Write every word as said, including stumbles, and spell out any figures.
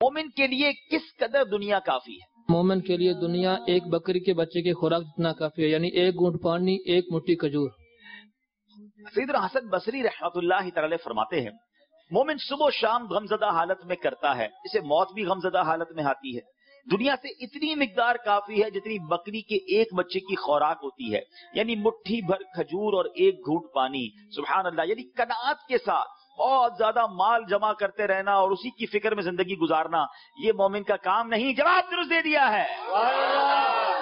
मोमिन के लिए किस कदर दुनिया काफी है? मोमिन के लिए दुनिया एक बकरी के बच्चे की खुराक जितना काफी है, यानी एक घूंट पानी, एक मुट्ठी खजूर। सैयदना हसन बसरी रहमतुल्लाह तआला फरमाते हैं, मोमिन सुबह शाम गमजदा हालत में करता है, इसे मौत भी गमजदा हालत में आती है। दुनिया से इतनी मिकदार काफी है जितनी बकरी के एक बच्चे की खुराक होती है, यानी मुट्ठी भर खजूर और एक घूंट पानी। सुभान अल्लाह, यानी कनात के साथ बहुत ज्यादा माल जमा करते रहना और उसी की फिक्र में जिंदगी गुजारना, ये मोमिन का काम नहीं। जवाब दुरुस्त दे दिया है।